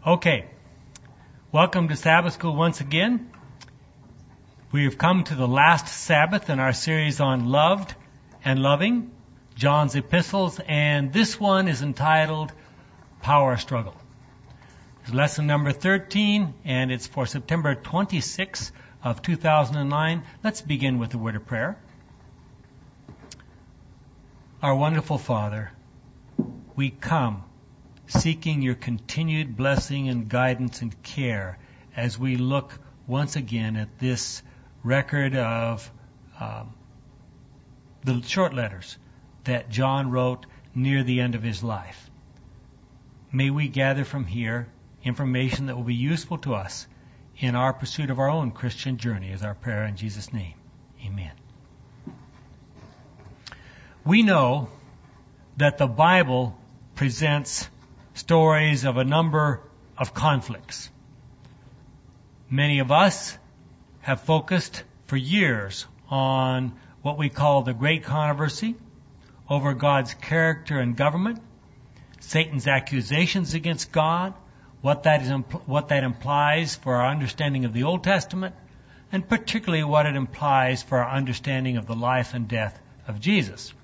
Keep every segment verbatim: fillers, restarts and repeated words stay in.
Okay, welcome to Sabbath School once again. We have come to the last Sabbath in our series on loved and loving, John's epistles, and this one is entitled Power Struggle. It's lesson number thirteen, and it's for September twenty-sixth of two thousand nine. Let's begin with a word of prayer. Our wonderful Father, we come seeking your continued blessing and guidance and care as we look once again at this record of um, the short letters that John wrote near the end of his life. May we gather from here information that will be useful to us in our pursuit of our own Christian journey, is our prayer in Jesus' name. Amen. We know that the Bible presents stories of a number of conflicts. Many of us have focused for years on what we call the great controversy over God's character and government, Satan's accusations against God, what that is, impl- what that implies for our understanding of the Old Testament, and particularly what it implies for our understanding of the life and death of Jesus.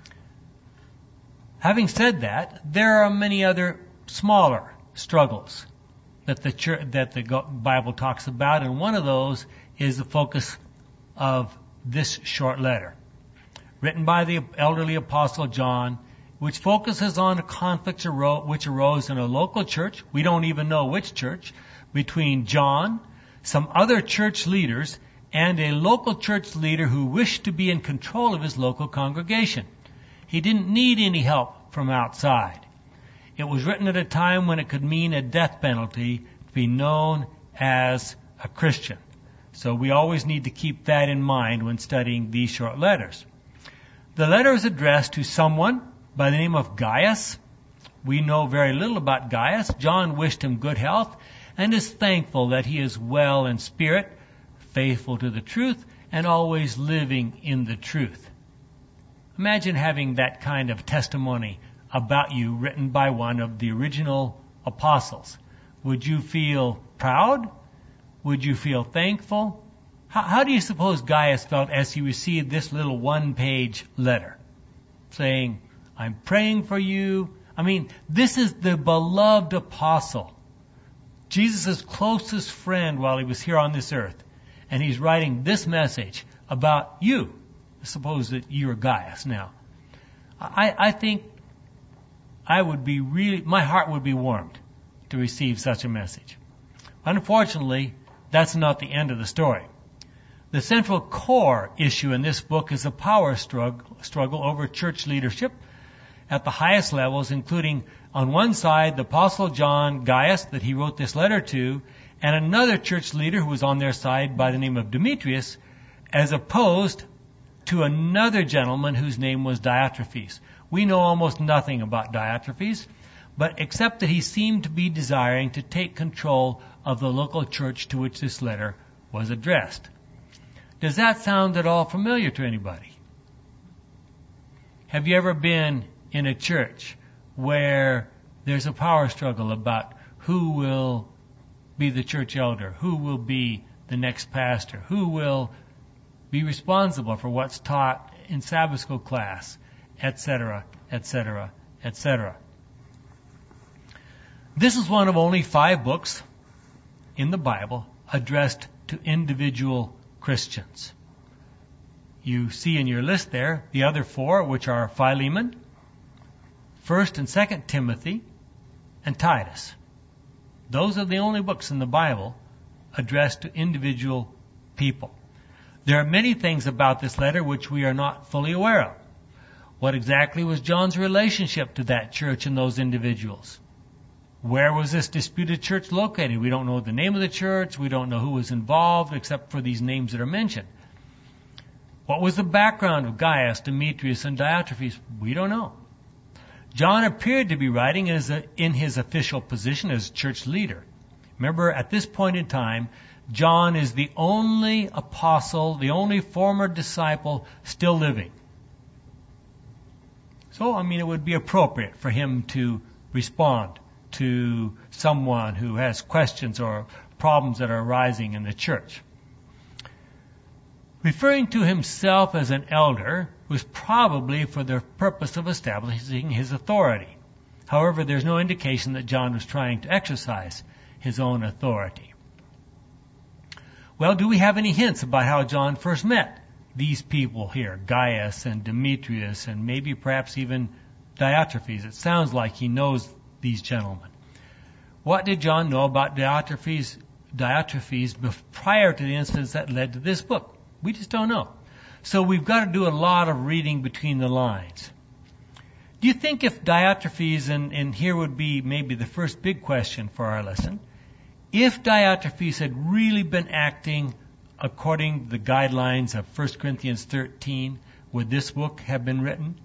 Having said that, there are many other smaller struggles that the church, that the Bible talks about, and one of those is the focus of this short letter, written by the elderly apostle John, which focuses on conflicts which arose in a local church, we don't even know which church, between John, some other church leaders, and a local church leader who wished to be in control of his local congregation. He didn't need any help from outside. It was written at a time when it could mean a death penalty to be known as a Christian. So we always need to keep that in mind when studying these short letters. The letter is addressed to someone by the name of Gaius. We know very little about Gaius. John wished him good health and is thankful that he is well in spirit, faithful to the truth, and always living in the truth. Imagine having that kind of testimony about you written by one of the original apostles. Would you feel proud? Would you feel thankful? How, how do you suppose Gaius felt as he received this little one-page letter saying, I'm praying for you? I mean, this is the beloved apostle, Jesus' closest friend while he was here on this earth, and he's writing this message about you. Suppose that you're Gaius now. I, I think I would be really, my heart would be warmed to receive such a message. Unfortunately, that's not the end of the story. The central core issue in this book is a power struggle, struggle over church leadership at the highest levels, including on one side the Apostle John, Gaius, that he wrote this letter to, and another church leader who was on their side by the name of Demetrius, as opposed to another gentleman whose name was Diotrephes. We know almost nothing about Diotrephes, but except that he seemed to be desiring to take control of the local church to which this letter was addressed. Does that sound at all familiar to anybody? Have you ever been in a church where there's a power struggle about who will be the church elder, who will be the next pastor, who will be responsible for what's taught in Sabbath school class, et cetera, et cetera, et cetera. This is one of only five books in the Bible addressed to individual Christians. You see in your list there the other four, which are Philemon, First and Second Timothy, and Titus. Those are the only books in the Bible addressed to individual people. There are many things about this letter which we are not fully aware of. What exactly was John's relationship to that church and those individuals? Where was this disputed church located? We don't know the name of the church. We don't know who was involved except for these names that are mentioned. What was the background of Gaius, Demetrius, and Diotrephes? We don't know. John appeared to be writing as a, in his official position as church leader. Remember, at this point in time, John is the only apostle, the only former disciple still living. So, I mean, it would be appropriate for him to respond to someone who has questions or problems that are arising in the church. Referring to himself as an elder was probably for the purpose of establishing his authority. However, there's no indication that John was trying to exercise his own authority. Well, do we have any hints about how John first met these people here, Gaius and Demetrius, and maybe perhaps even Diotrephes? It sounds like he knows these gentlemen. What did John know about Diotrephes, Diotrephes prior to the incidents that led to this book? We just don't know. So we've got to do a lot of reading between the lines. Do you think if Diotrephes, and, and here would be maybe the first big question for our lesson, if Diotrephes had really been acting according to the guidelines of First Corinthians thirteen, would this book have been written?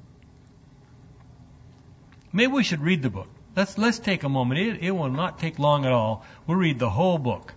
Maybe we should read the book. Let's let's take a moment. It, it will not take long at all. We'll read the whole book.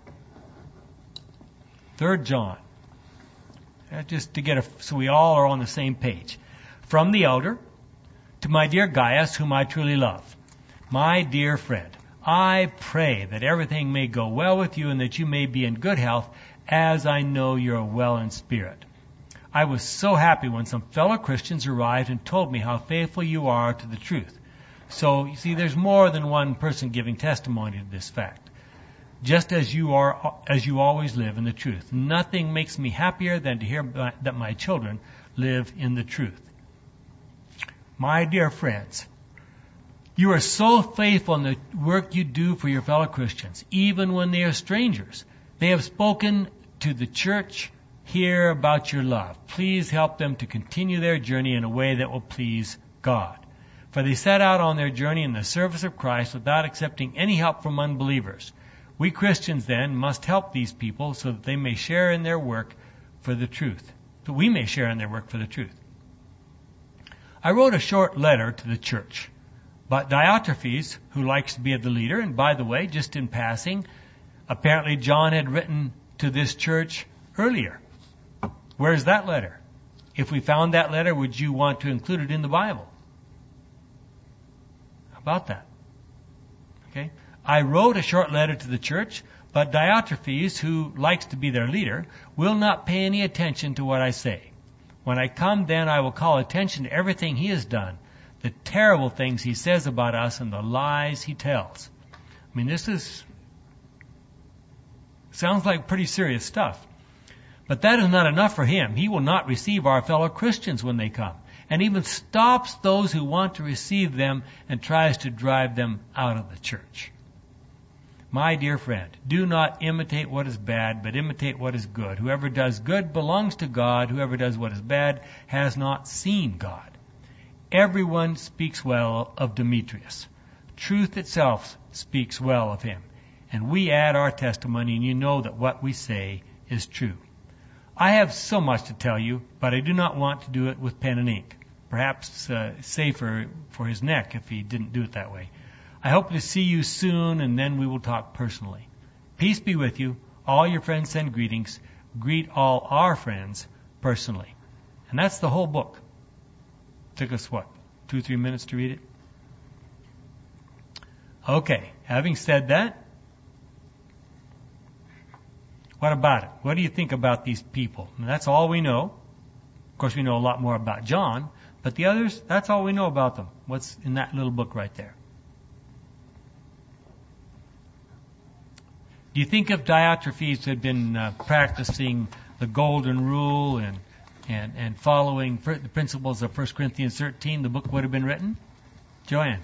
Third John. Uh, just to get a, so we all are on the same page. From the elder to my dear Gaius, whom I truly love. My dear friend, I pray that everything may go well with you and that you may be in good health, as I know you're well in spirit. I was so happy when some fellow Christians arrived and told me how faithful you are to the truth. So, you see, there's more than one person giving testimony to this fact. Just as you are, as you always live in the truth. Nothing makes me happier than to hear that my children live in the truth. My dear friends, you are so faithful in the work you do for your fellow Christians, even when they are strangers. They have spoken to the church here about your love. Please help them to continue their journey in a way that will please God. For they set out on their journey in the service of Christ without accepting any help from unbelievers. We Christians, then, must help these people so that they may share in their work for the truth. So we may share in their work for the truth. I wrote a short letter to the church. But Diotrephes, who likes to be the leader, and by the way, just in passing, apparently John had written to this church earlier. Where's that letter? If we found that letter, would you want to include it in the Bible? How about that? Okay. I wrote a short letter to the church, but Diotrephes, who likes to be their leader, will not pay any attention to what I say. When I come, then I will call attention to everything he has done, the terrible things he says about us, and the lies he tells. I mean, this is sounds like pretty serious stuff. But that is not enough for him. He will not receive our fellow Christians when they come, and even stops those who want to receive them and tries to drive them out of the church. My dear friend, do not imitate what is bad, but imitate what is good. Whoever does good belongs to God. Whoever does what is bad has not seen God. Everyone speaks well of Demetrius. Truth itself speaks well of him. And we add our testimony, and you know that what we say is true. I have so much to tell you, but I do not want to do it with pen and ink. Perhaps uh, safer for his neck if he didn't do it that way. I hope to see you soon, and then we will talk personally. Peace be with you. All your friends send greetings. Greet all our friends personally. And that's the whole book. Took us, what, two, three minutes to read it? Okay, having said that, what about it? What do you think about these people? And that's all we know. Of course, we know a lot more about John, but the others, that's all we know about them. What's in that little book right there? Do you think if Diotrephes had been uh, practicing the golden rule and and and following the principles of First Corinthians thirteen, the book would have been written? Joanne?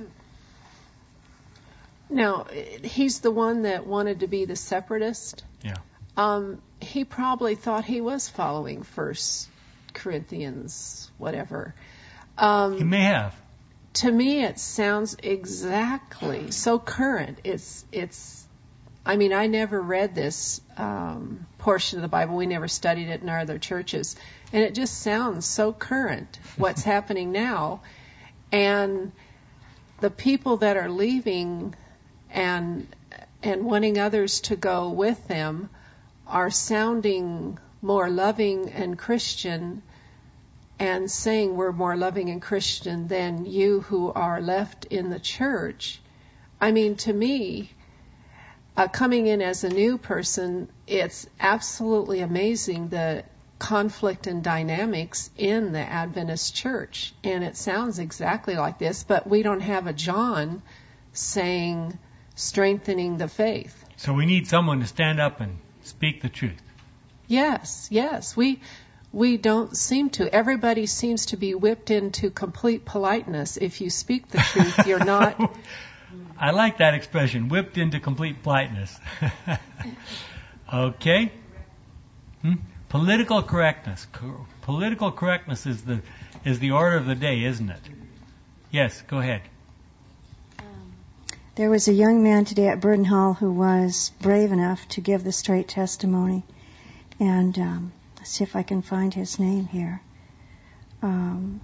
No, he's the one that wanted to be the separatist. Yeah. Um, he probably thought he was following First Corinthians, whatever. Um, he may have. To me, it sounds exactly so current. It's it's. I mean, I never read this um, portion of the Bible. We never studied it in our other churches. And it just sounds so current, what's happening now. And the people that are leaving and and wanting others to go with them are sounding more loving and Christian and saying we're more loving and Christian than you who are left in the church. I mean, to me, uh, coming in as a new person, it's absolutely amazing the conflict and dynamics in the Adventist church. And it sounds exactly like this, but we don't have a John saying strengthening the faith. So we need someone to stand up and speak the truth. Yes, yes. We we don't seem to. Everybody seems to be whipped into complete politeness. If you speak the truth, you're not. I like that expression, whipped into complete politeness. Okay. Hmm? Political correctness. Co- political correctness is the is the order of the day, isn't it? Yes, go ahead. There was a young man today at Burden Hall who was brave enough to give the straight testimony. And um, let's see if I can find his name here. Um,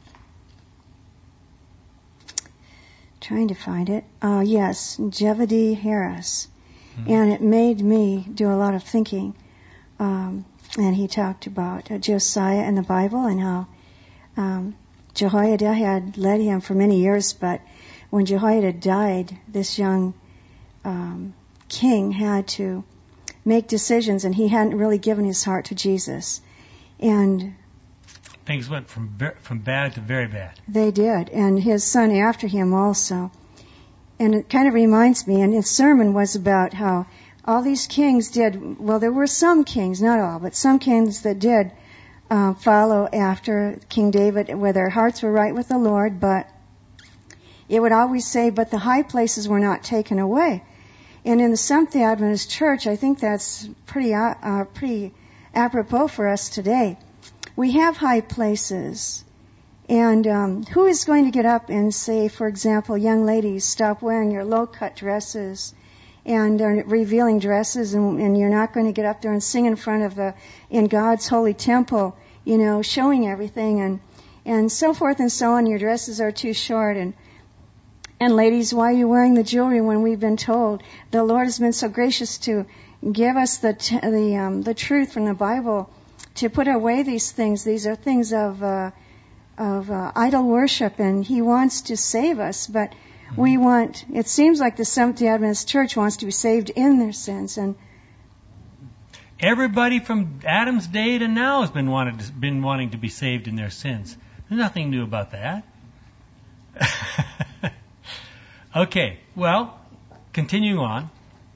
trying to find it. Uh, yes, Jevedy Harris. Mm-hmm. And it made me do a lot of thinking. Um, and he talked about uh, Josiah and the Bible and how um, Jehoiada had led him for many years, but when Jehoiada died, this young um, king had to make decisions, and he hadn't really given his heart to Jesus. And things went from from bad to very bad. They did, and his son after him also. And it kind of reminds me, and his sermon was about how all these kings did, well, there were some kings, not all, but some kings that did uh, follow after King David, where their hearts were right with the Lord, but it would always say, but the high places were not taken away. And in the Seventh-day Adventist Church, I think that's pretty uh, uh, pretty apropos for us today. We have high places. And um, who is going to get up and say, for example, young ladies, stop wearing your low-cut dresses and uh, revealing dresses, and, and you're not going to get up there and sing in front of the, in God's holy temple, you know, showing everything and, and so forth and so on. Your dresses are too short. And And ladies, why are you wearing the jewelry when we've been told the Lord has been so gracious to give us the t- the um, the truth from the Bible to put away these things? These are things of uh, of uh, idol worship, and He wants to save us. But mm-hmm. we want. It seems like the Seventh-day Adventist Church wants to be saved in their sins, and everybody from Adam's day to now has been wanted to, been wanting to be saved in their sins. There's nothing new about that. Okay, well, continuing on.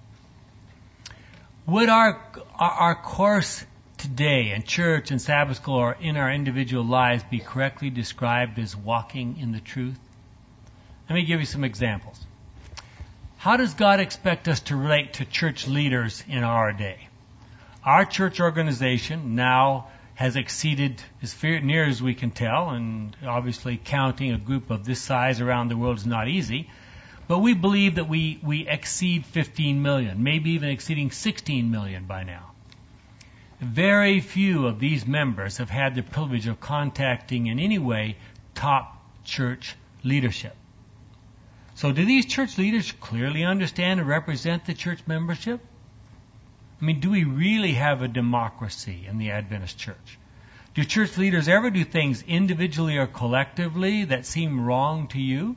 Would our our course today in church and Sabbath school or in our individual lives be correctly described as walking in the truth? Let me give you some examples. How does God expect us to relate to church leaders in our day? Our church organization now has exceeded, as near as we can tell, and obviously counting a group of this size around the world is not easy, but we believe that we, we exceed fifteen million, maybe even exceeding sixteen million by now. Very few of these members have had the privilege of contacting in any way top church leadership. So do these church leaders clearly understand and represent the church membership? I mean, do we really have a democracy in the Adventist church? Do church leaders ever do things individually or collectively that seem wrong to you?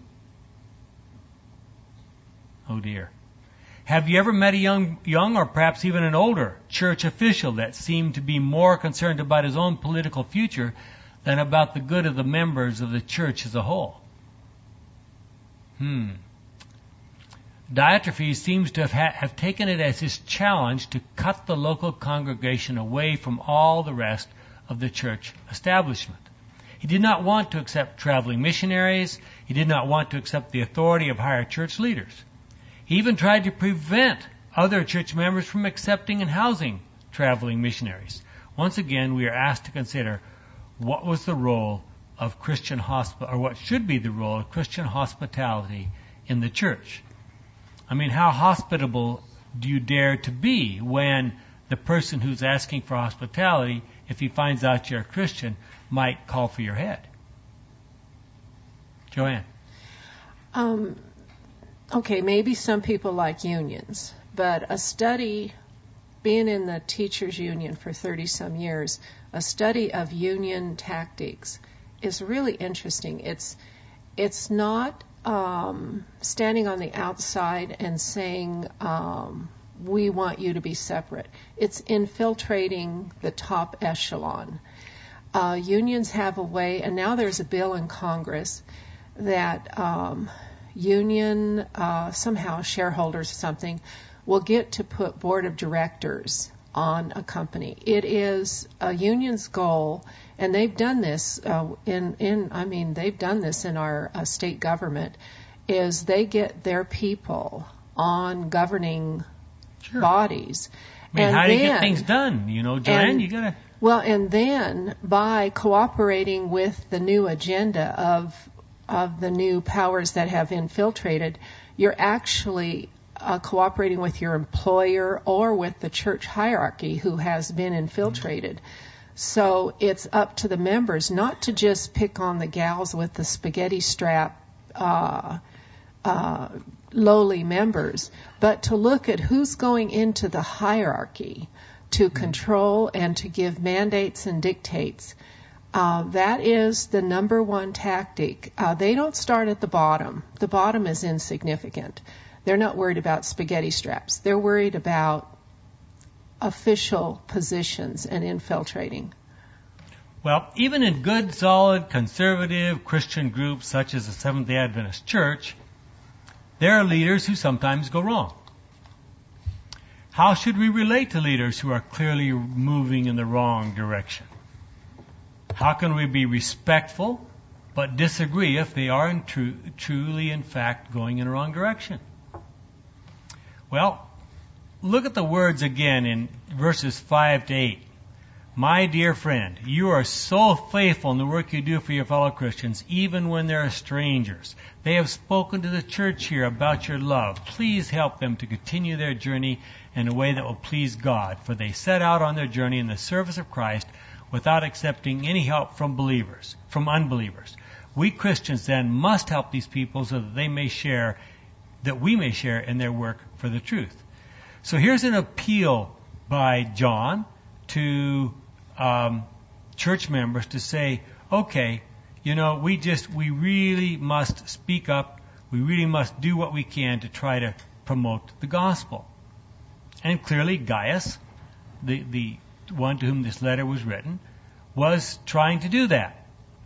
Oh dear. Have you ever met a young, young or perhaps even an older church official that seemed to be more concerned about his own political future than about the good of the members of the church as a whole? Hmm. Diotrephes seems to have, ha- have taken it as his challenge to cut the local congregation away from all the rest of the church establishment. He did not want to accept traveling missionaries. He did not want to accept the authority of higher church leaders. He even tried to prevent other church members from accepting and housing traveling missionaries. Once again, we are asked to consider what was the role of Christian hosp- or what should be the role of Christian hospitality in the church. I mean, how hospitable do you dare to be when the person who's asking for hospitality, if he finds out you're a Christian, might call for your head? Joanne? Um, okay, maybe some people like unions, but a study, being in the teachers union for thirty-some years, a study of union tactics is really interesting. It's it's not um, standing on the outside and saying, um, we want you to be separate. It's infiltrating the top echelon. Uh, unions have a way, and now there's a bill in Congress that um, union, uh, somehow shareholders or something, will get to put board of directors on a company. It is a union's goal, and they've done this uh, in, in, I mean, they've done this in our uh, state government, is they get their people on governing Sure. bodies. I mean, and how do then, you get things done? You know, Joanne, and, you gotta... Well, and then by cooperating with the new agenda of of the new powers that have infiltrated, you're actually uh, cooperating with your employer or with the church hierarchy who has been infiltrated. So it's up to the members not to just pick on the gals with the spaghetti strap uh, uh, lowly members, but to look at who's going into the hierarchy to control and to give mandates and dictates. Uh, that is the number one tactic. Uh, they don't start at the bottom. The bottom is insignificant. They're not worried about spaghetti straps. They're worried about official positions and infiltrating. Well, even in good, solid, conservative Christian groups such as the Seventh-day Adventist Church, there are leaders who sometimes go wrong. How should we relate to leaders who are clearly moving in the wrong direction? How can we be respectful but disagree if they are in tru- truly, in fact, going in the wrong direction? Well, look at the words again in verses five to eight. My dear friend, you are so faithful in the work you do for your fellow Christians, even when they are strangers. They have spoken to the church here about your love. Please help them to continue their journey in a way that will please God, for they set out on their journey in the service of Christ without accepting any help from believers, from unbelievers. We Christians then must help these people so that they may share, that we may share in their work for the truth. So here's an appeal by John to um, church members to say, okay, you know, we just, we really must speak up. We really must do what we can to try to promote the gospel. And clearly Gaius, the, the one to whom this letter was written, was trying to do that.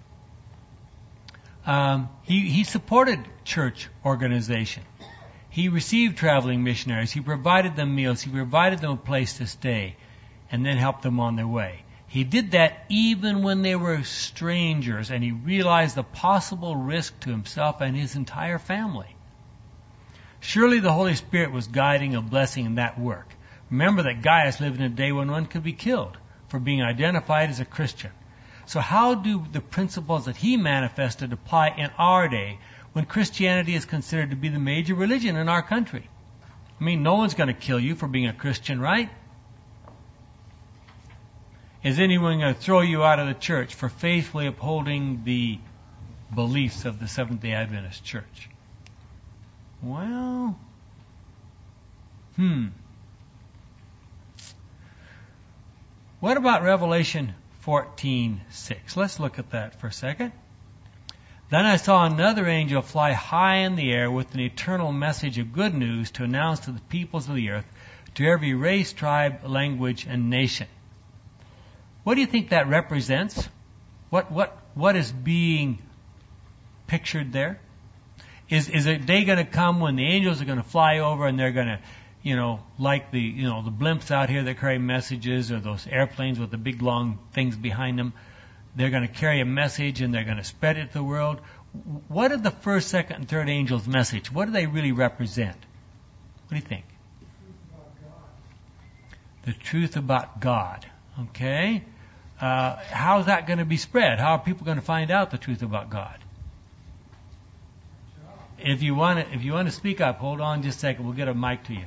Um, he, he supported church organization. He received traveling missionaries. He provided them meals. He provided them a place to stay and then helped them on their way. He did that even when they were strangers, and he realized the possible risk to himself and his entire family. Surely the Holy Spirit was guiding and blessing in that work. Remember that Gaius lived in a day when one could be killed for being identified as a Christian. So how do the principles that he manifested apply in our day when Christianity is considered to be the major religion in our country? I mean, no one's going to kill you for being a Christian, right? Is anyone going to throw you out of the church for faithfully upholding the beliefs of the Seventh-day Adventist Church? Well, hmm. What about Revelation fourteen six? Let's look at that for a second. Then I saw another angel fly high in the air with an eternal message of good news to announce to the peoples of the earth, to every race, tribe, language, and nation. What do you think that represents? What what what is being pictured there? Is is a day going to come when the angels are going to fly over and they're going to, you know, like the you know the blimps out here that carry messages, or those airplanes with the big long things behind them? They're going to carry a message and they're going to spread it to the world. What are the first, second, and third angels' message? What do they really represent? What do you think? The truth about God. Okay? Uh, how is that going to be spread? How are people going to find out the truth about God? If you want to, if you want to speak up, hold on just a second. We'll get a mic to you.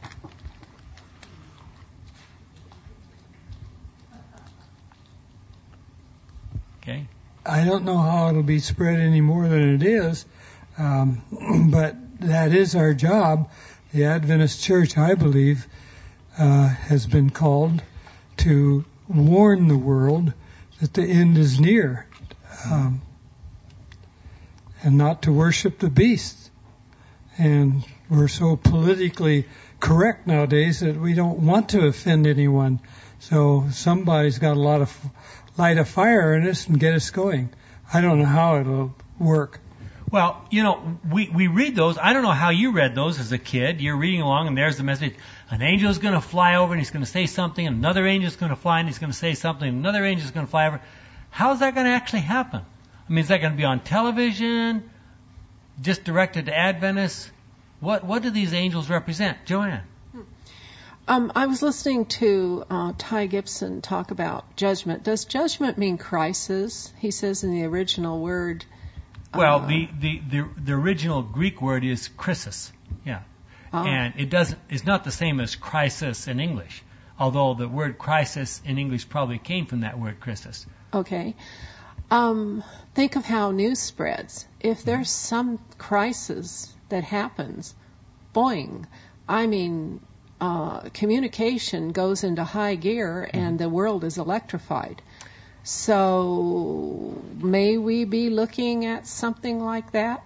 Okay. I don't know how it'll be spread any more than it is, um, but that is our job. The Adventist Church, I believe, uh, has been called to warn the world that the end is near. Um, and not to worship the beast. And we're so politically correct nowadays that we don't want to offend anyone. So somebody's got a lot of light a fire in us and get us going. I don't know how it'll work. Well, you know, we, we read those. I don't know how you read those as a kid. You're reading along and there's the message. An angel's going to fly over and he's going to say something. And another angel's going to fly and he's going to say something. And another angel's going to fly over. How's that going to actually happen? I mean, is that going to be on television? Just directed to Adventists? What what do these angels represent? Joanne? Um, I was listening to uh, Ty Gibson talk about judgment. Does judgment mean crisis? He says in the original word. Well, uh, the, the, the, the original Greek word is krisis. Yeah. uh, And it doesn't, it's not the same as crisis in English. Although the word crisis in English probably came from that word crisis. Okay. Um, think of how news spreads. If there's some crisis that happens, boing. I mean, uh, communication goes into high gear and the world is electrified. So may we be looking at something like that?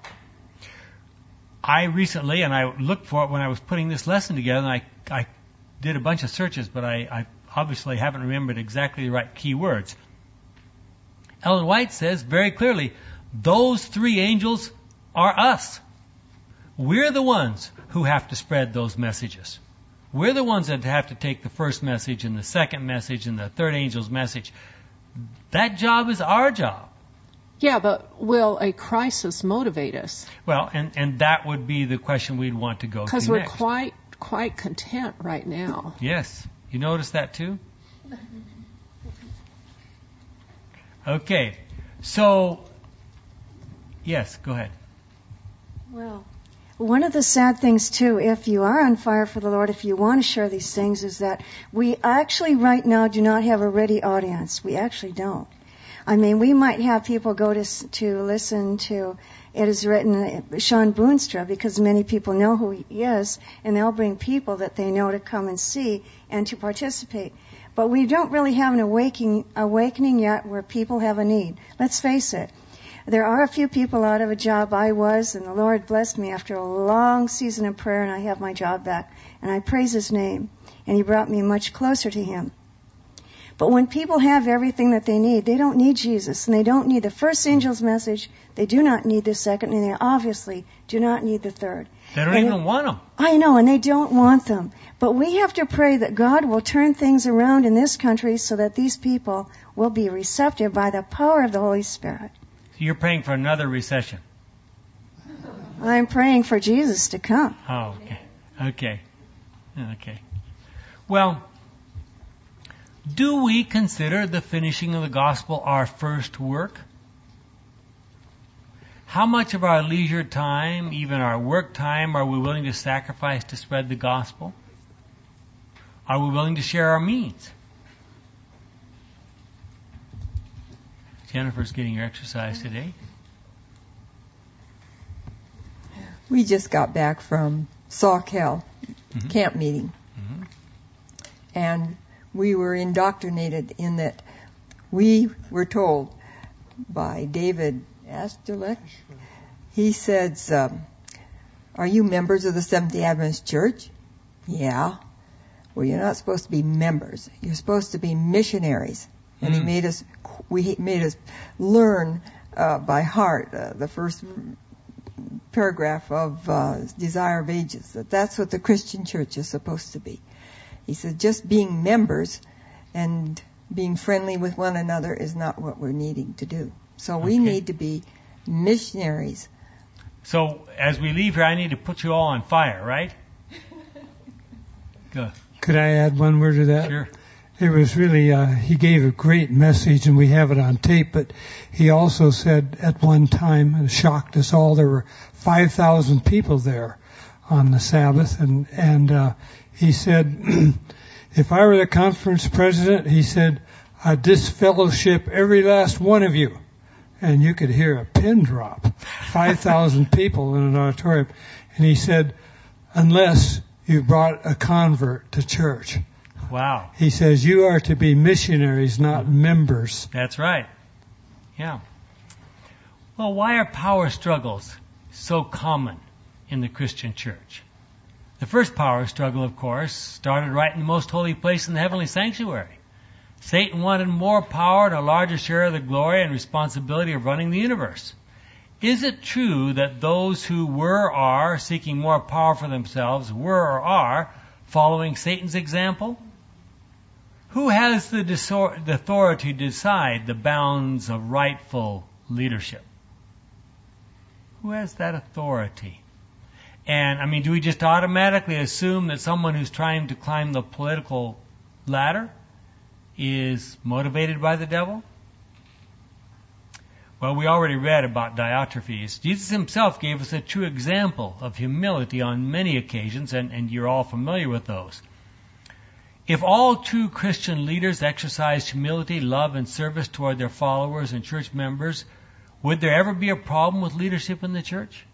I recently, and I looked for it when I was putting this lesson together, and I, I did a bunch of searches, but I, I obviously haven't remembered exactly the right key words. Ellen White says very clearly, those three angels are us. We're the ones who have to spread those messages. We're the ones that have to take the first message and the second message and the third angel's message. That job is our job. Yeah, but will a crisis motivate us? Well, and, and that would be the question we'd want to go to next. Because we're quite quite content right now. Yes. You notice that too? Okay. So, yes, go ahead. Well, one of the sad things, too, if you are on fire for the Lord, if you want to share these things, is that we actually right now do not have a ready audience. We actually don't. I mean, we might have people go to to listen to It Is Written, Sean Boonstra, because many people know who he is, and they'll bring people that they know to come and see and to participate. But we don't really have an awakening, awakening yet where people have a need. Let's face it. There are a few people out of a job. I was, and the Lord blessed me after a long season of prayer, and I have my job back. And I praise His name, and He brought me much closer to Him. But when people have everything that they need, they don't need Jesus, and they don't need the first angel's message. They do not need the second, and they obviously do not need the third. They don't and even it, want them. I know, and they don't want them. But we have to pray that God will turn things around in this country so that these people will be receptive by the power of the Holy Spirit. So you're praying for another recession. I'm praying for Jesus to come. Oh, okay. Okay. Okay. Well, do we consider the finishing of the gospel our first work? How much of our leisure time, even our work time, are we willing to sacrifice to spread the gospel? Are we willing to share our means? Jennifer's getting her exercise today. We just got back from Sawkill Mm-hmm. camp meeting. Mm-hmm. And we were indoctrinated in that we were told by David Asterlech, he says, um, are you members of the Seventh-day Adventist Church? Yeah. Well, you're not supposed to be members. You're supposed to be missionaries. And mm. he made us, we made us learn uh, by heart uh, the first paragraph of uh, Desire of Ages, that that's what the Christian church is supposed to be. He said just being members and being friendly with one another is not what we're needing to do. So we okay. need to be missionaries. So as we leave here, I need to put you all on fire, right? Go. Could I add one word to that? Sure. It was really, uh, he gave a great message, and we have it on tape, but he also said at one time, and shocked us all, there were five thousand people there on the Sabbath, and, and uh, he said, if I were the conference president, he said, I'd disfellowship every last one of you. And you could hear a pin drop. five thousand people in an auditorium. And he said, unless you brought a convert to church. Wow. He says you are to be missionaries, not members. That's right. Yeah. Well, why are power struggles so common in the Christian church? The first power struggle, of course, started right in the most holy place in the heavenly sanctuary. Satan wanted more power and a larger share of the glory and responsibility of running the universe. Is it true that those who were or are seeking more power for themselves were or are following Satan's example? Who has the, disor- the authority to decide the bounds of rightful leadership? Who has that authority? And, I mean, do we just automatically assume that someone who's trying to climb the political ladder is motivated by the devil? Well, we already read about Diotrephes. Jesus himself gave us a true example of humility on many occasions, and, and you're all familiar with those. If all true Christian leaders exercised humility, love, and service toward their followers and church members, would there ever be a problem with leadership in the church?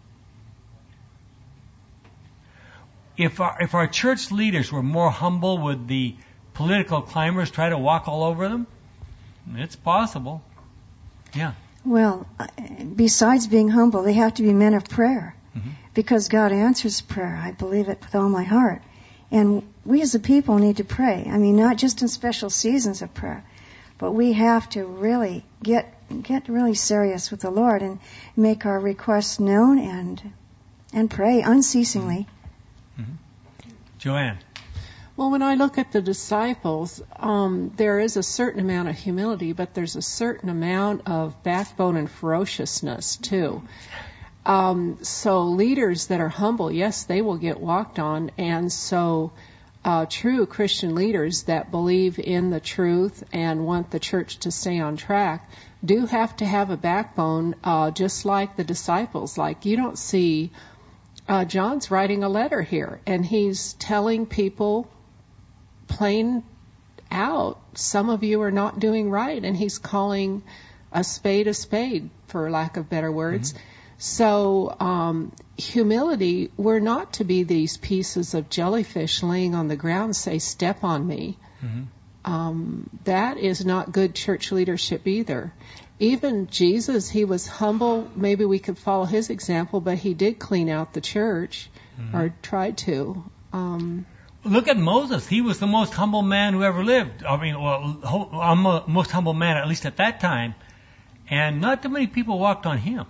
If our, if our church leaders were more humble, would the political climbers try to walk all over them? It's possible. Yeah. Well, besides being humble, they have to be men of prayer. Mm-hmm. Because God answers prayer. I believe it with all my heart. And we as a people need to pray. I mean, not just in special seasons of prayer, but we have to really get get really serious with the Lord and make our requests known and and pray unceasingly. Mm-hmm. Joanne. Well, when I look at the disciples, um, there is a certain amount of humility, but there's a certain amount of backbone and ferociousness too. Um, so leaders that are humble, yes, they will get walked on, and so uh, true Christian leaders that believe in the truth and want the church to stay on track do have to have a backbone, uh, just like the disciples. Like, you don't see uh, John's writing a letter here, and he's telling people plain out, some of you are not doing right, and he's calling a spade a spade, for lack of better words. Mm-hmm. So um, humility, we're not to be these pieces of jellyfish laying on the ground, say, step on me. Mm-hmm. Um, that is not good church leadership either. Even Jesus, he was humble. Maybe we could follow his example, but he did clean out the church, mm-hmm. or tried to. Um, Look at Moses. He was the most humble man who ever lived. I mean, well, most humble man, at least at that time. And not too many people walked on him.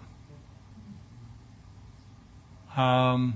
Um,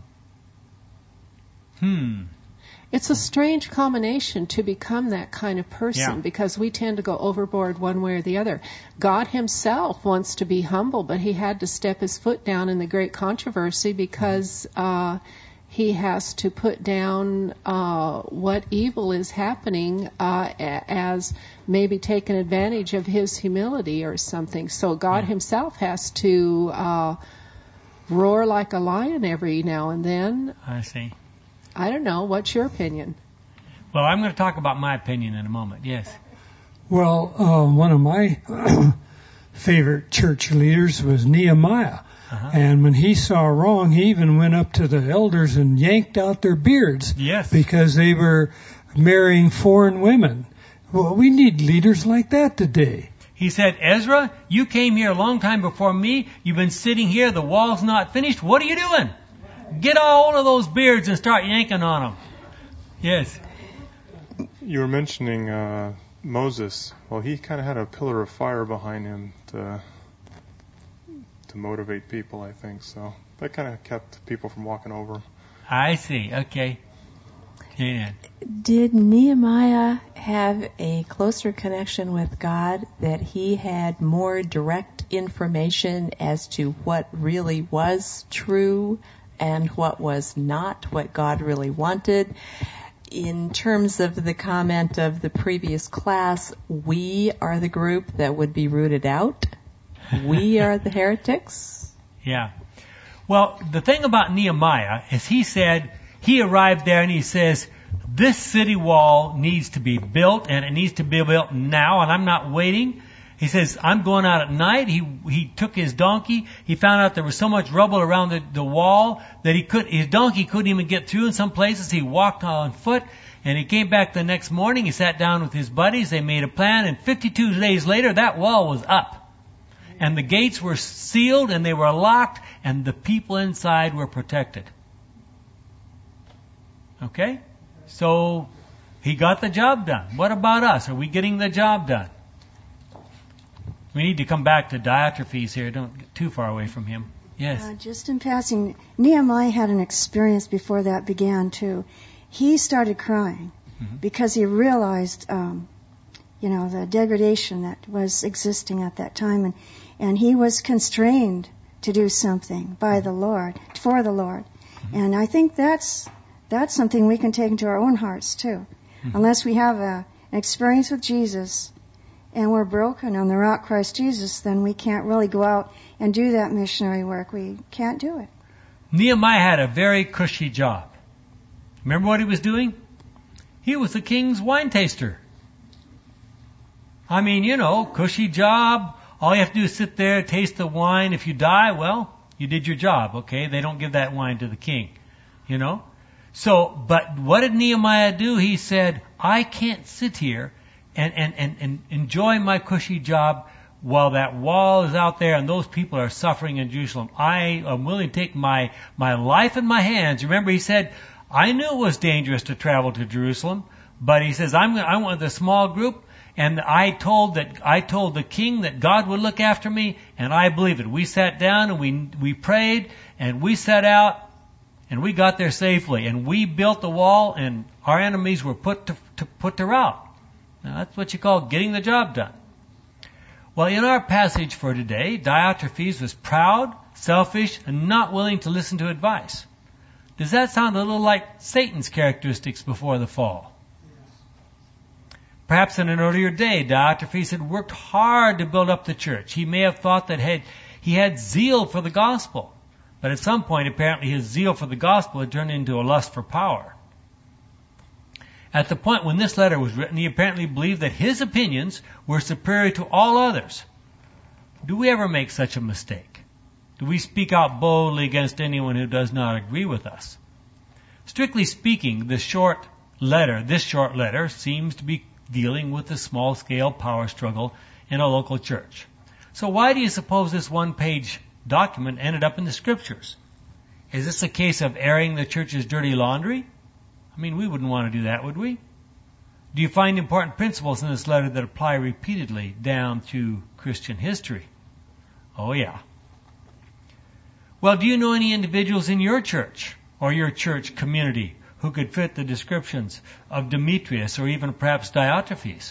hmm. It's a strange combination to become that kind of person, yeah. because we tend to go overboard one way or the other. God himself wants to be humble, but he had to step his foot down in the great controversy because uh, he has to put down uh, what evil is happening uh, as maybe taking advantage of his humility or something. So God himself has to uh, roar like a lion every now and then. I see. I don't know. What's your opinion? Well, I'm going to talk about my opinion in a moment. Yes. Well, uh, one of my favorite church leaders was Nehemiah. Uh-huh. And when he saw wrong, he even went up to the elders and yanked out their beards. Yes. Because they were marrying foreign women. Well, we need leaders like that today. He said, Ezra, you came here a long time before me. You've been sitting here. The wall's not finished. What are you doing? Get a hold of those beards and start yanking on them. Yes. You were mentioning uh, Moses. Well, he kind of had a pillar of fire behind him to to motivate people, I think. So that kind of kept people from walking over. I see. Okay. Yeah. Did Nehemiah have a closer connection with God, that he had more direct information as to what really was true and what was not, what God really wanted? In terms of the comment of the previous class, we are the group that would be rooted out. We are the heretics. Yeah. Well, the thing about Nehemiah is he said, he arrived there and he says, this city wall needs to be built, and it needs to be built now, and I'm not waiting. He says, I'm going out at night. He he took his donkey. He found out there was so much rubble around the, the wall that he could his donkey couldn't even get through in some places. He walked on foot, and he came back the next morning. He sat down with his buddies. They made a plan, and fifty-two days later, that wall was up. and the gates were sealed and they were locked and the people inside were protected. Okay? So he got the job done. What about us? Are we getting the job done? We need to come back to Diotrephes here. Don't get too far away from him. Yes. Uh, just in passing, Nehemiah had an experience before that began too. He started crying mm-hmm. because he realized, um, you know, the degradation that was existing at that time, and and he was constrained to do something by the Lord, for the Lord, mm-hmm. and I think that's that's something we can take into our own hearts too. Mm-hmm. Unless we have a, an experience with Jesus, and we're broken on the rock Christ Jesus, then we can't really go out and do that missionary work. We can't do it. Nehemiah had a very cushy job. Remember what he was doing? He was the king's wine taster. I mean, you know, cushy job. All you have to do is sit there, taste the wine. If you die, well, you did your job, okay? They don't give that wine to the king, you know? So, but what did Nehemiah do? He said, I can't sit here and, and, and, and enjoy my cushy job while that wall is out there and those people are suffering in Jerusalem. I am willing to take my, my life in my hands. Remember, he said, I knew it was dangerous to travel to Jerusalem, but he says, I'm, I want the small group, and I told that, I told the king that God would look after me, and I believe it. We sat down and we, we prayed, and we set out, and we got there safely, and we built the wall, and our enemies were put to, to put to rout. Now, that's what you call getting the job done. Well, in our passage for today, Diotrephes was proud, selfish, and not willing to listen to advice. Does that sound a little like Satan's characteristics before the fall? Perhaps in an earlier day, Diotrephes had worked hard to build up the church. He may have thought that had, he had zeal for the gospel. But at some point, apparently, his zeal for the gospel had turned into a lust for power. At the point when this letter was written, he apparently believed that his opinions were superior to all others. Do we ever make such a mistake? Do we speak out boldly against anyone who does not agree with us? Strictly speaking, this short letter, this short letter seems to be dealing with the small-scale power struggle in a local church. So why do you suppose this one-page document ended up in the Scriptures? Is this a case of airing the church's dirty laundry? I mean, we wouldn't want to do that, would we? Do you find important principles in this letter that apply repeatedly down through Christian history? Oh, yeah. Well, do you know any individuals in your church or your church community who could fit the descriptions of Demetrius or even perhaps Diotrephes?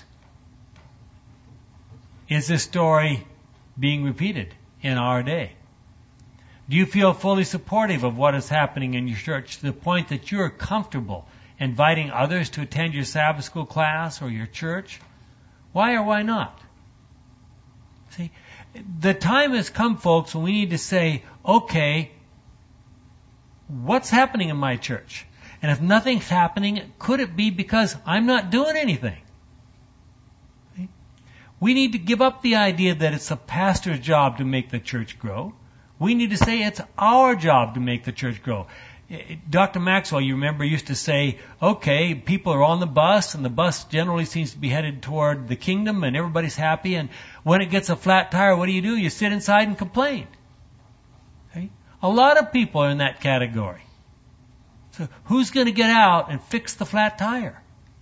Is this story being repeated in our day? Do you feel fully supportive of what is happening in your church to the point that you are comfortable inviting others to attend your Sabbath school class or your church? Why or why not? See, the time has come, folks, when we need to say, okay, what's happening in my church? And if nothing's happening, could it be because I'm not doing anything? See? We need to give up the idea that it's the pastor's job to make the church grow. We need to say it's our job to make the church grow. Doctor Maxwell, you remember, used to say, okay, people are on the bus, and the bus generally seems to be headed toward the kingdom, and everybody's happy, and when it gets a flat tire, what do you do? You sit inside and complain. Okay? A lot of people are in that category. So who's going to get out and fix the flat tire?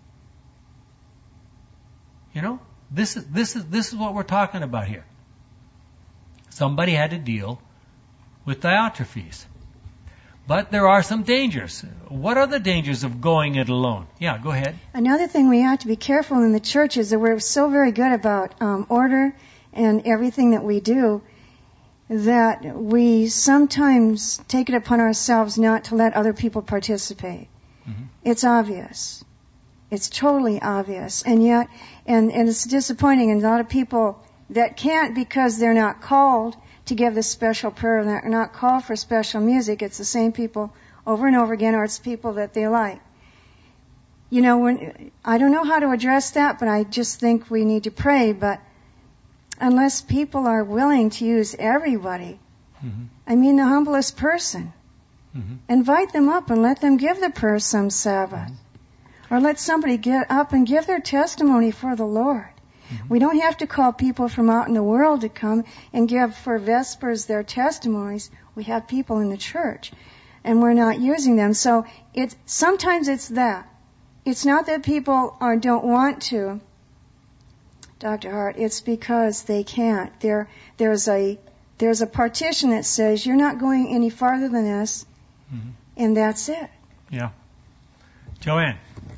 You know, this is, this is, this is what we're talking about here. Somebody had to deal with Diotrephes. But there are some dangers. What are the dangers of going it alone? Yeah, go ahead. Another thing we have to be careful in the church is that we're so very good about um, order and everything that we do that we sometimes take it upon ourselves not to let other people participate. Mm-hmm. It's obvious. It's totally obvious. And yet, and, and it's disappointing, and a lot of people that can't because they're not called to give the special prayer, they're not called for special music. It's the same people over and over again, or it's people that they like. You know, when, I don't know how to address that, but I just think we need to pray. But unless people are willing to use everybody, mm-hmm. I mean the humblest person, mm-hmm. invite them up and let them give the prayer some Sabbath. Mm-hmm. Or let somebody get up and give their testimony for the Lord. Mm-hmm. We don't have to call people from out in the world to come and give for Vespers their testimonies. We have people in the church, and we're not using them. So it's sometimes it's that. It's not that people are don't want to, Doctor Hart. It's because they can't. There, there's a there's a partition that says you're not going any farther than this, mm-hmm. and that's it. Yeah. Joanne.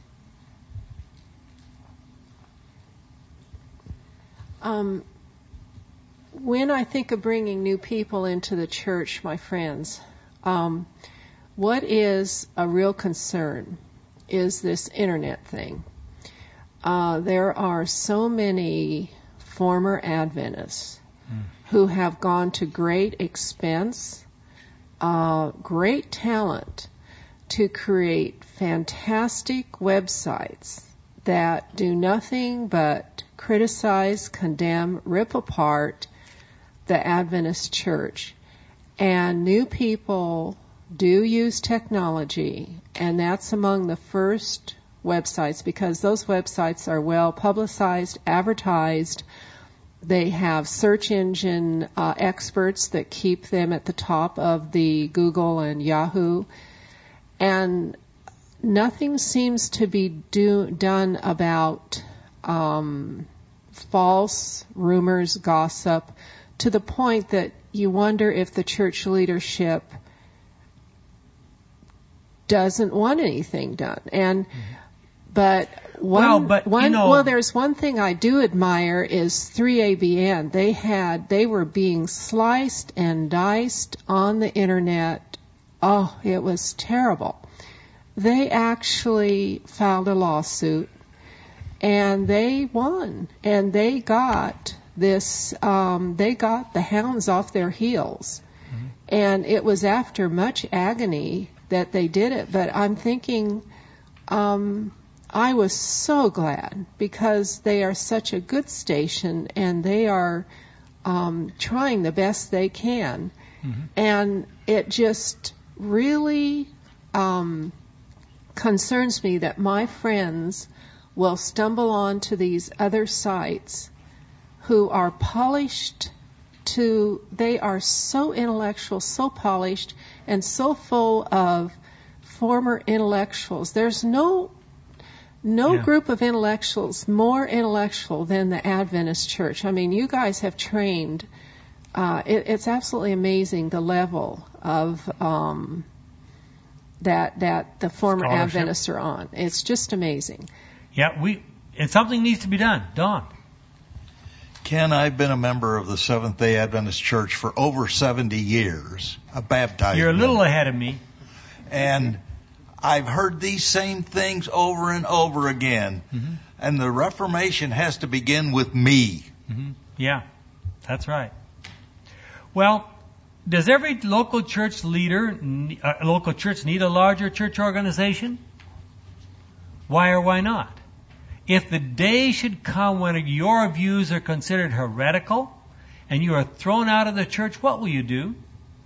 Um, when I think of bringing new people into the church, my friends, um, what is a real concern is this internet thing. Uh, there are so many former Adventists mm. who have gone to great expense, uh, great talent to create fantastic websites that do nothing but criticize, condemn, rip apart the Adventist church. And new people do use technology, and that's among the first websites because those websites are well publicized, advertised. They have search engine uh, experts that keep them at the top of the Google and Yahoo. And nothing seems to be do, done about um, false rumors, gossip, to the point that you wonder if the church leadership doesn't want anything done. And but one, well, but, one you know, well, there's one thing I do admire is three A B N. They had they were being sliced and diced on the internet. Oh, it was terrible. They actually filed a lawsuit, and they won, and they got this. Um, they got the hounds off their heels, mm-hmm. and it was after much agony that they did it. But I'm thinking, um, I was so glad because they are such a good station, and they are um, trying the best they can, mm-hmm. and it just really um, concerns me that my friends will stumble onto these other sites who are polished to, they are so intellectual, so polished, and so full of former intellectuals. There's no no yeah. group of intellectuals more intellectual than the Adventist Church. I mean, you guys have trained. Uh, it, it's absolutely amazing the level of um, that that the former Adventists are on. It's just amazing. Yeah, we and something needs to be done. Don. Ken, I've been a member of the Seventh-day Adventist Church for over seventy years, a baptized You're a little member. ahead of me. And I've heard these same things over and over again. Mm-hmm. And the Reformation has to begin with me. Mm-hmm. Yeah, that's right. Well, does every local church leader, uh, local church need a larger church organization? Why or why not? If the day should come when your views are considered heretical and you are thrown out of the church, what will you do?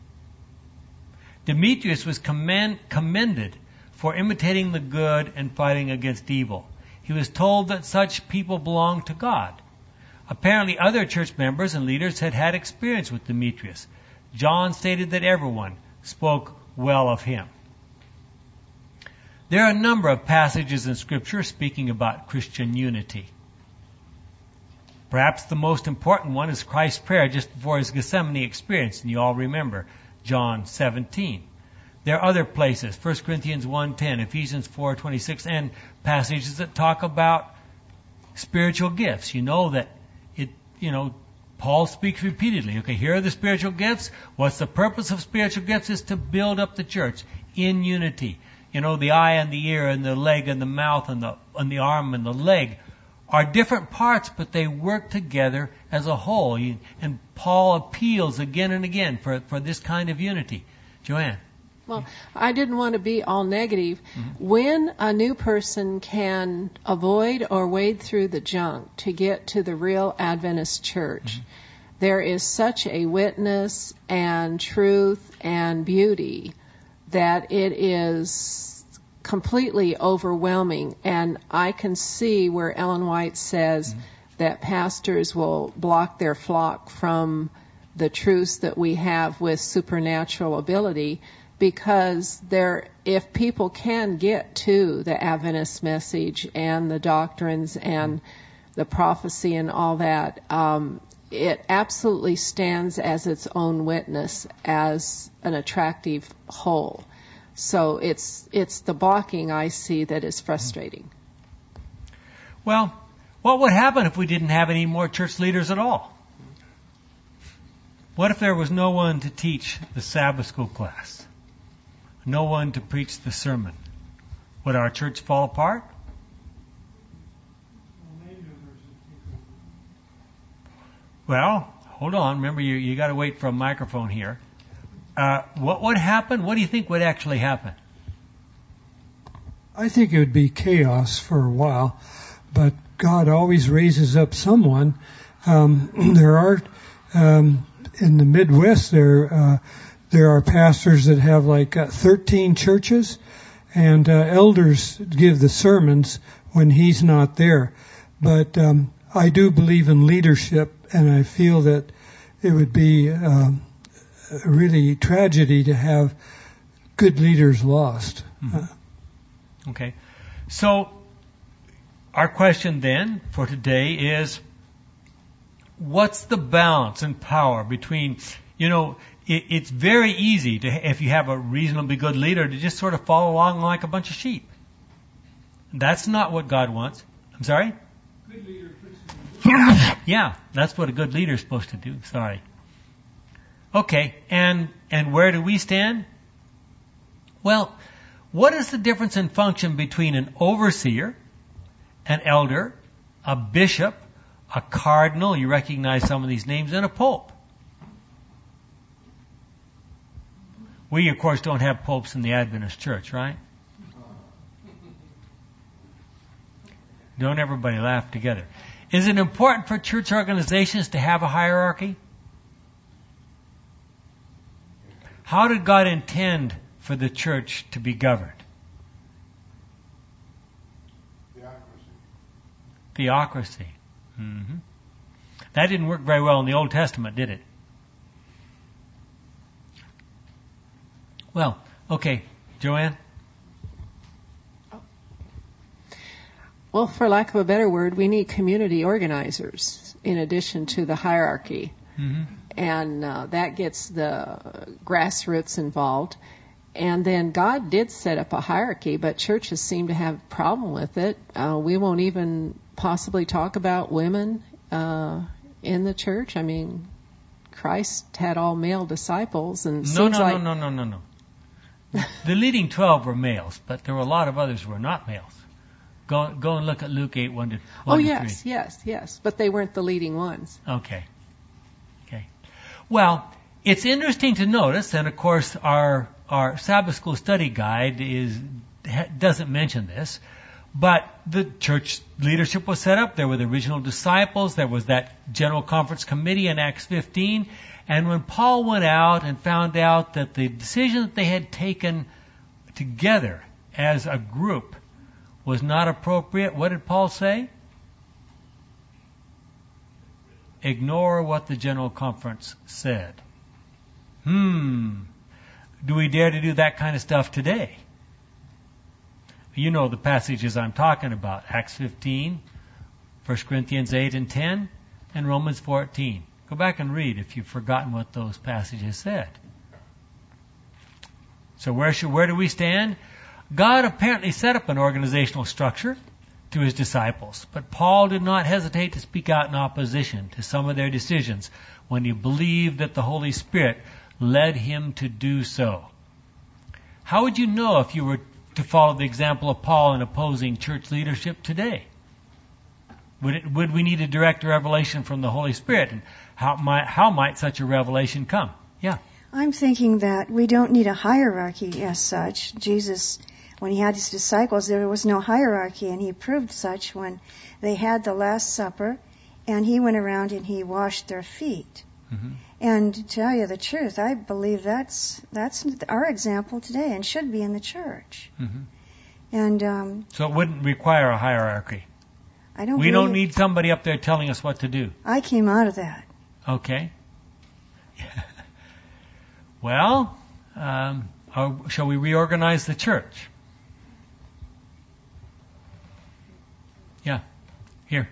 Demetrius was commend, commended for imitating the good and fighting against evil. He was told that such people belonged to God. Apparently other church members and leaders had had experience with Demetrius. John stated that everyone spoke well of him. There are a number of passages in Scripture speaking about Christian unity. Perhaps the most important one is Christ's prayer just before his Gethsemane experience, and you all remember John seventeen. There are other places, First Corinthians one ten, Ephesians four twenty-six, and passages that talk about spiritual gifts. You know that it, you know, Paul speaks repeatedly. Okay, here are the spiritual gifts. What's the purpose of spiritual gifts? Is to build up the church in unity. You know, the eye and the ear and the leg and the mouth and the and the arm and the leg are different parts, but they work together as a whole. And Paul appeals again and again for, for this kind of unity. Joanne. Well, I didn't want to be all negative. Mm-hmm. When a new person can avoid or wade through the junk to get to the real Adventist church, mm-hmm. there is such a witness and truth and beauty that it is completely overwhelming. And I can see where Ellen White says, mm-hmm. that pastors will block their flock from the truths that we have with supernatural ability, because there, if people can get to the Adventist message and the doctrines and the prophecy and all that, um, it absolutely stands as its own witness, as an attractive whole. So it's it's the blocking I see that is frustrating. Well, what would happen if we didn't have any more church leaders at all? What if there was no one to teach the Sabbath school class? No one to preach the sermon? Would our church fall apart? Well, hold on. Remember, you you got to wait for a microphone here. Uh, what would happen? What do you think would actually happen? I think it would be chaos for a while, but God always raises up someone. Um, there are um, in the Midwest there uh, there are pastors that have like uh, thirteen churches, and uh, elders give the sermons when he's not there. But um, I do believe in leadership, and I feel that it would be um, a really tragedy to have good leaders lost. Mm-hmm. Uh, okay. So our question then for today is, what's the balance and power between, you know, it, it's very easy to, if you have a reasonably good leader, to just sort of follow along like a bunch of sheep. That's not what God wants. I'm sorry? Good leader. Yeah, that's what a good leader is supposed to do. Sorry. Okay, and and where do we stand? Well, what is the difference in function between an overseer, an elder, a bishop, a cardinal, you recognize some of these names, and a pope? We, of course, don't have popes in the Adventist church, right? Don't everybody laugh together. Is it important for church organizations to have a hierarchy? How did God intend for the church to be governed? Theocracy. Theocracy. Mm-hmm. That didn't work very well in the Old Testament, did it? Well, okay. Joanne? Well, for lack of a better word, we need community organizers in addition to the hierarchy. Mm-hmm. And uh, that gets the grassroots involved. And then God did set up a hierarchy, but churches seem to have a problem with it. Uh, we won't even possibly talk about women uh, in the church. I mean, Christ had all male disciples, and no, seems no, like no, no, no, no, no. The leading twelve were males, but there were a lot of others who were not males. Go, go and look at Luke eight one to one oh to yes, three. yes, yes, but they weren't the leading ones. Okay. Okay. Well, it's interesting to notice, and of course our our Sabbath School Study Guide is doesn't mention this, but the church leadership was set up. There were the original disciples. There was that General Conference Committee in Acts fifteen. And when Paul went out and found out that the decision that they had taken together as a group was not appropriate, what did Paul say? Ignore what the General Conference said. Hmm. Do we dare to do that kind of stuff today? You know the passages I'm talking about. Acts fifteen, First Corinthians eight and ten, and Romans fourteen. Go back and read if you've forgotten what those passages said. So where should, where do we stand? God apparently set up an organizational structure to his disciples, but Paul did not hesitate to speak out in opposition to some of their decisions when he believed that the Holy Spirit led him to do so. How would you know if you were to follow the example of Paul in opposing church leadership today? Would it, would we need a direct revelation from the Holy Spirit? And how might, how might such a revelation come? Yeah. I'm thinking that we don't need a hierarchy as such. Jesus, when he had his disciples, there was no hierarchy, and he proved such when they had the Last Supper, and he went around and he washed their feet. Mm-hmm. And to tell you the truth, I believe that's that's our example today and should be in the church. Mm-hmm. And um, so it wouldn't require a hierarchy. I don't. We don't believe- need somebody up there telling us what to do. I came out of that. Okay. Well, um, uh, shall we reorganize the church? Yeah. Here.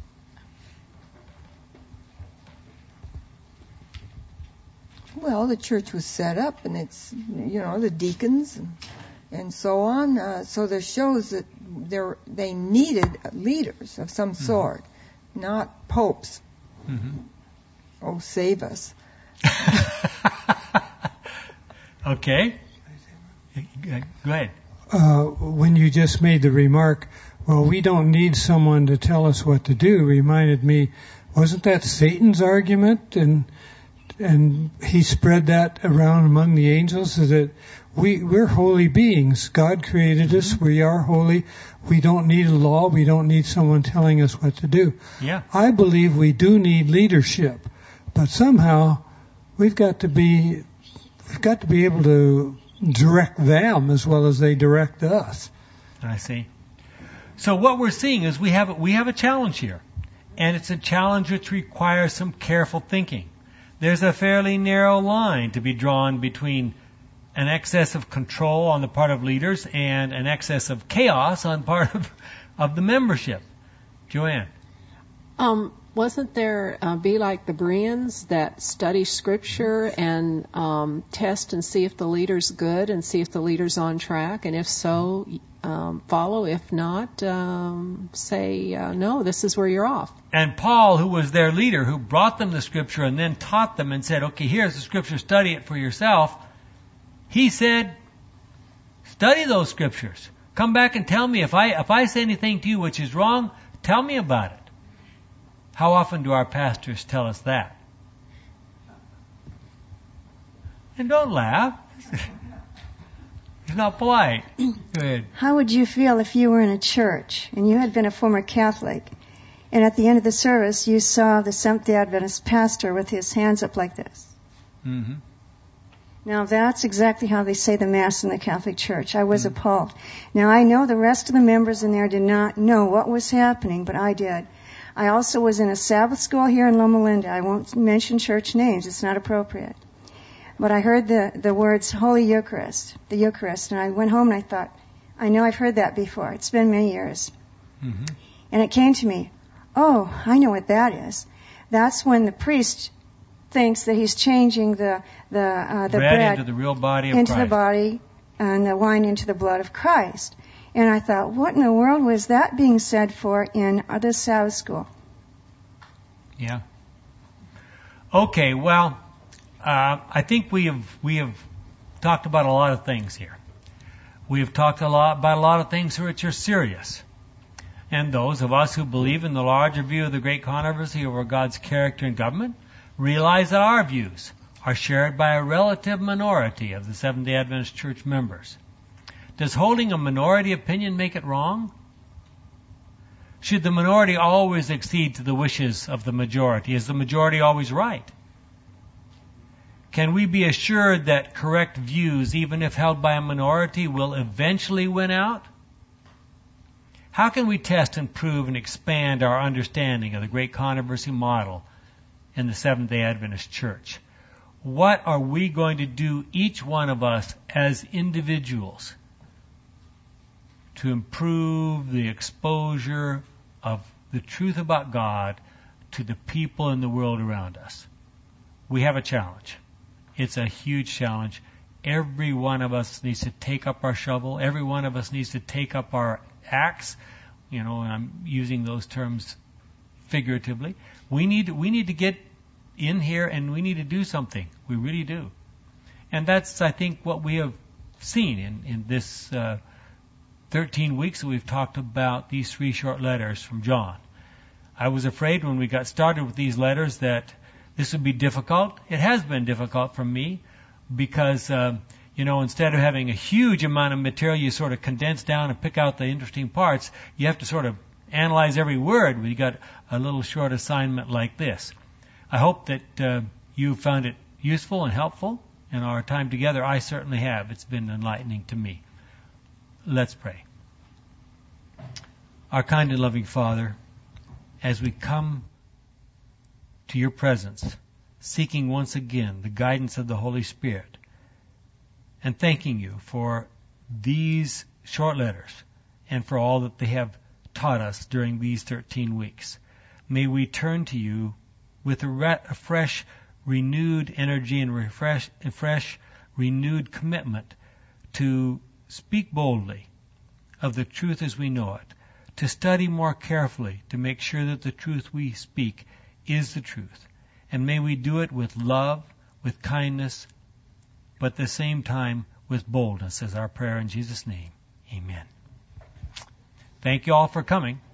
Well, the church was set up, and it's, you know, the deacons and, and so on. Uh, so there shows that there they needed leaders of some sort, mm-hmm. not popes. Mm-hmm. Oh, save us. Okay. Go ahead. Uh, when you just made the remark, well, we don't need someone to tell us what to do, reminded me, wasn't that Satan's argument? And and he spread that around among the angels, so that we, we're holy beings. God created us. Mm-hmm. We are holy. We don't need a law. We don't need someone telling us what to do. Yeah. I believe we do need leadership, but somehow we've got to be, we've got to be able to direct them as well as they direct us. I see. So what we're seeing is we have we have a challenge here, and it's a challenge which requires some careful thinking. There's a fairly narrow line to be drawn between an excess of control on the part of leaders and an excess of chaos on part of, of the membership. Joanne. Um, wasn't there uh, be like the Bereans that study Scripture and um, test and see if the leader's good and see if the leader's on track, and if so, um, follow. If not, um, say uh, no. This is where you're off. And Paul, who was their leader, who brought them the Scripture and then taught them and said, "Okay, here's the Scripture. Study it for yourself." He said, "Study those Scriptures. Come back and tell me if I if I say anything to you which is wrong. Tell me about it." How often do our pastors tell us that? And don't laugh. It's not polite. Go ahead. How would you feel if you were in a church and you had been a former Catholic, and at the end of the service you saw the Seventh-day Adventist pastor with his hands up like this? Mm-hmm. Now that's exactly how they say the Mass in the Catholic Church. I was mm-hmm. appalled. Now I know the rest of the members in there did not know what was happening, but I did. I also was in a Sabbath school here in Loma Linda. I won't mention church names. It's not appropriate. But I heard the, the words Holy Eucharist, the Eucharist, and I went home and I thought, I know I've heard that before. It's been many years. Mm-hmm. And it came to me, oh, I know what that is. That's when the priest thinks that he's changing the the uh, the bread, bread into the real body of into Christ. the body and the wine into the blood of Christ. And I thought, what in the world was that being said for in the Sabbath school? Yeah. Okay, well, uh, I think we have we have talked about a lot of things here. We have talked a lot about a lot of things which are serious. And those of us who believe in the larger view of the great controversy over God's character and government realize that our views are shared by a relative minority of the Seventh-day Adventist Church members. Does holding a minority opinion make it wrong? Should the minority always accede to the wishes of the majority? Is the majority always right? Can we be assured that correct views, even if held by a minority, will eventually win out? How can we test and prove and expand our understanding of the great controversy model in the Seventh-day Adventist Church? What are we going to do, each one of us, as individuals, to improve the exposure of the truth about God to the people in the world around us? We have a challenge. It's a huge challenge. Every one of us needs to take up our shovel. Every one of us needs to take up our axe. You know, and I'm using those terms figuratively. We need we need to get in here and we need to do something. We really do. And that's, I think, what we have seen in, in this uh, thirteen weeks that we've talked about these three short letters from John. I was afraid when we got started with these letters that this would be difficult. It has been difficult for me because, uh, you know, instead of having a huge amount of material you sort of condense down and pick out the interesting parts, you have to sort of analyze every word. We got a little short assignment like this. I hope that uh, you found it useful and helpful in our time together. I certainly have. It's been enlightening to me. Let's pray. Our kind and loving Father, as we come to your presence, seeking once again the guidance of the Holy Spirit, and thanking you for these short letters and for all that they have taught us during these thirteen weeks. May we turn to you with a, re- a fresh, renewed energy and refresh, a fresh, renewed commitment to speak boldly of the truth as we know it, to study more carefully to make sure that the truth we speak is the truth. And may we do it with love, with kindness, but at the same time with boldness, as our prayer in Jesus' name. Amen. Thank you all for coming.